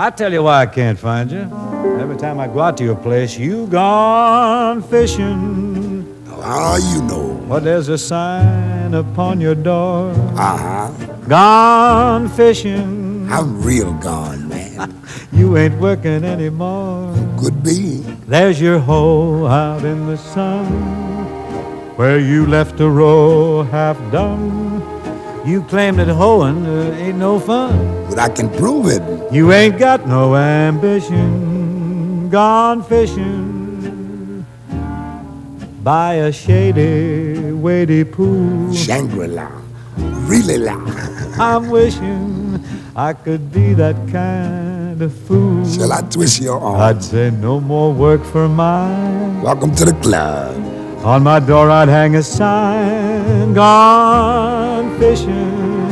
I tell you why I can't find you. Every time I go out to your place, you gone fishing. How you know? Well, there's a sign upon your door. Uh-huh. Gone fishing. I'm real gone, man. You ain't working anymore. Could be. There's your hoe out in the sun, where you left a row half done. You claim that hoeing ain't no fun. But I can prove it. You ain't got no ambition. Gone fishing by a shady, wadey pool. Shangri-La. Really la. I'm wishing I could be that kind of fool. Shall I twist your arm? I'd say no more work for mine. Welcome to the club. On my door I'd hang a sign, gone fishing,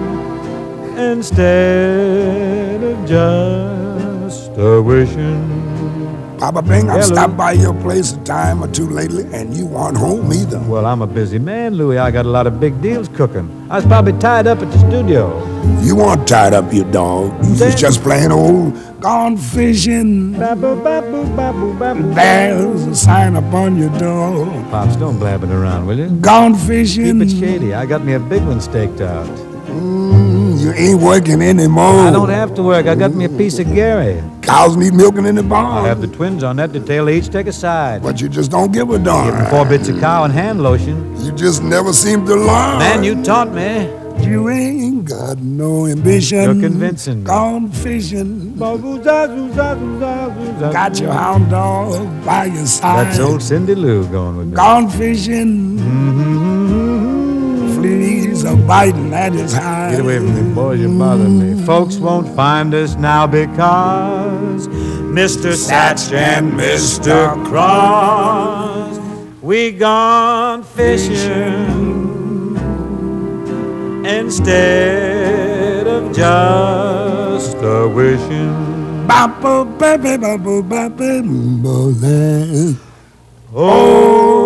instead of just a wishing. Papa Bing, I've Hello. stopped by your place a time or two lately, and you aren't home either. Well, I'm a busy man, Louis. I got a lot of big deals cooking. I was probably tied up at the studio. You weren't tied up, you dog. You was just plain old gone fishing. Baboo, baboo, baboo, baboo. There's a sign upon your door. Pops, don't blab it around, will you? Gone fishing. Keep it shady. I got me a big one staked out. You ain't working anymore. I don't have to work. I got me a piece of Gary. Cows need milking in the barn. I have the twins on that detail. They each take a side. But you just don't give a darn. Give them 4 bits of cow and hand lotion. You just never seem to learn. Man, you taught me. You ain't got no ambition. You're convincing me. Gone fishing. Got Got your hound dog by your side. That's old Cindy Lou going with me. Gone fishing. Fleas are biting at his hide. Get away from me, boys, you bother me. Folks won't find us now because Mr. Satch and Mr. Cross, we gone fishing instead of just a wishing. Bop, bop, bop, bop, bop, bop, bop, bop. Oh,